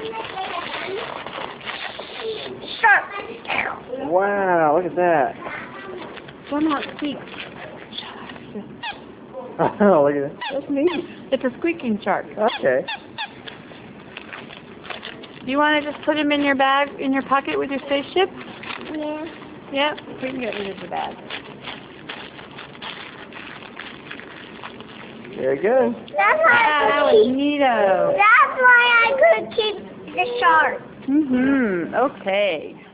Shark. Wow, look at that. One more squeak. Oh, look at that. That's neat. It's a squeaking shark. Okay. Do you want to just put him in your bag, in your pocket with your spaceship? Yeah. Yep, we can get rid of the bag. Very good. That's why That I was could keep. neato. That's why I could keep the shark. Okay.